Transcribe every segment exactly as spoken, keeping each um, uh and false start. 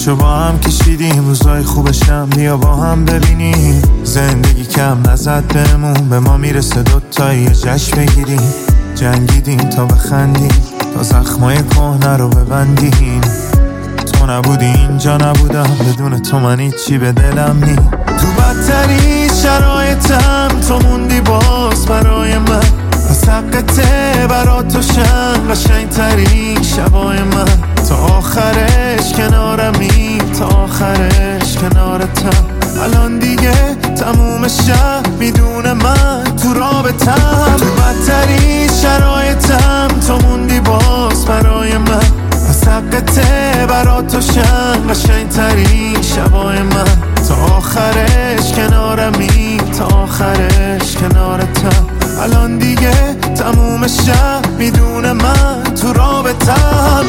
زحمتشو با هم کشیدیم، روزای خوبشم بیا با هم ببینیم. زندگی کم نزد بهمون، به ما میرسه دوتایی یه جشن بگیریم. جنگیدیم تا بخندیم، تا زخمای کهنه رو ببندیم. تو نبودی اینجا نبودم، بدون تو من هیچی به دلم نی. تو بدترین شرایطم تو موندی باز برای من، از حقته برا تو شم قشنگترین شبای من. تا آخرش کنارمی، تا آخرش کنارتم. الان دیگه تموم شب میدونه من تو رابطم. تو بدترین شرایطم تو موندی باز برای من، از حقته برا تو شم قشنگترین شبای من. تا آخرش کنارمی، تا آخرش کنارتم. الان دیگه تموم شب میدونه من تو رابطم.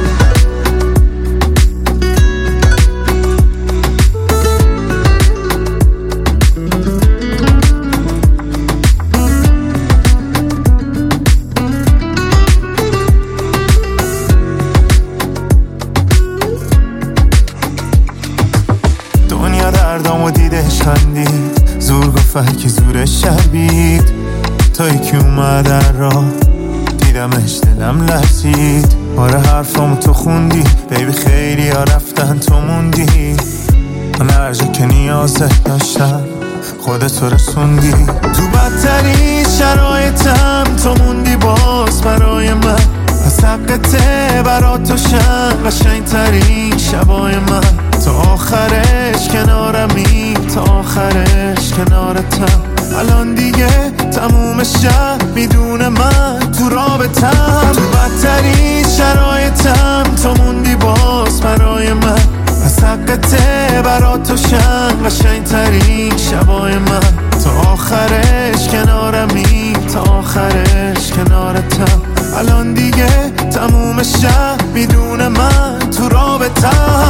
دنیا دردامو دیدش خندید، زور گفت که زورش شربید. تا یکی اومد در راه دیدمش دلم لرزید. آره حرفامو تو خوندی بیبی، خیلی ها رفتن تو موندی. من هر جا که نیازت داشتم خودتو رسوندی. تو بدترین شرایطم تو موندی باز برای من، از حقته برا تو شم قشنگترین شبای من. تا آخرش کنارمی، تا آخرش کنارتم. الان دیگه تموم شب میدونه من تو رابطم. تو بدترین شرایطم تو موندی باز برای من، از حقته برا تو شم قشنگترین شبای من. تا آخرش کنارمی، تا آخرش کنارتم. الان دیگه تموم شب میدونه من تو رابطم.